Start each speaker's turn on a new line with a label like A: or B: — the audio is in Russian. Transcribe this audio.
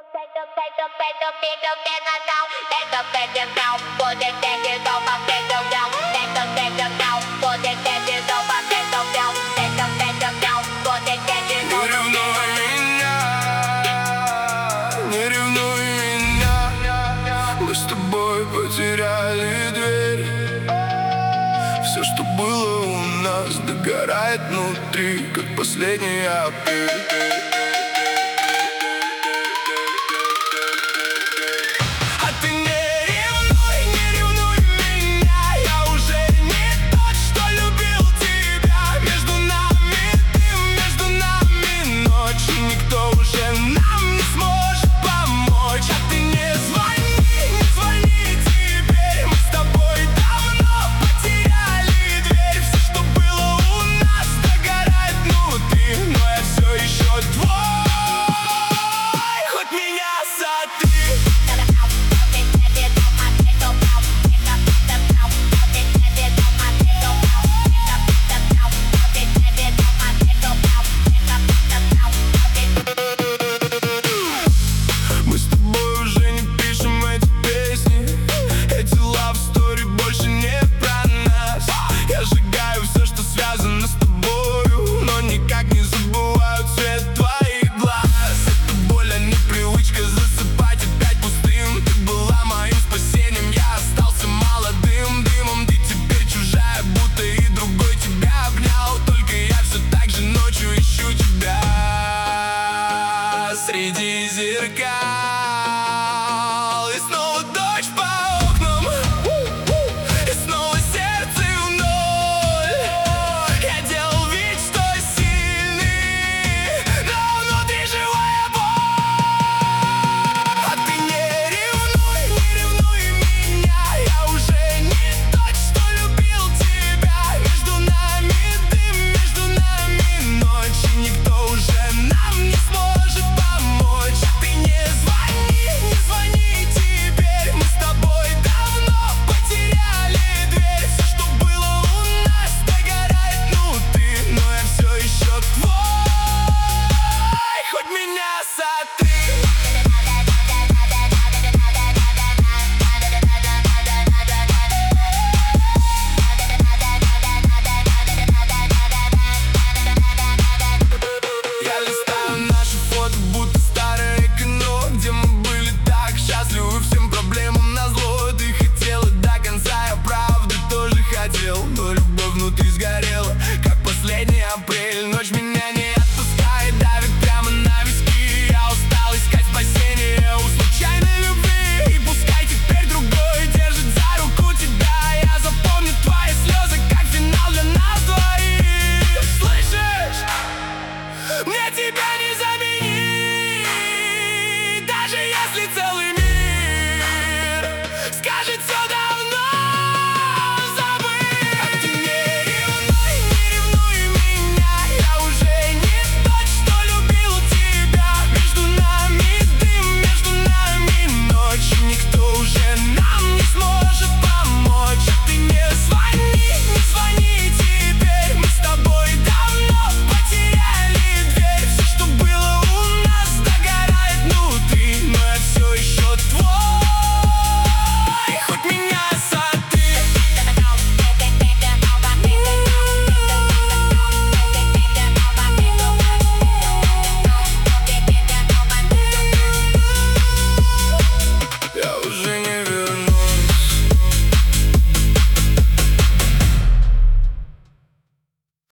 A: Не ревнуй меня, мы с тобой потеряли дверь. Все, что было у нас, догорает внутри, как последний апрель. Среди зеркал, и снова дождь по окнам, и снова сердце в ноль. Я делал вид, что сильный, но внутри живая боль. А ты не ревнуй меня, я уже не тот, что любил тебя. Между нами дым, между нами ночь, и никто уже нам не сможет помочь. Ты не звони теперь, мы с тобой давно потеряли дверь. Все, что было у нас, догорает внутри, но я все еще твой. Хоть меня сотри.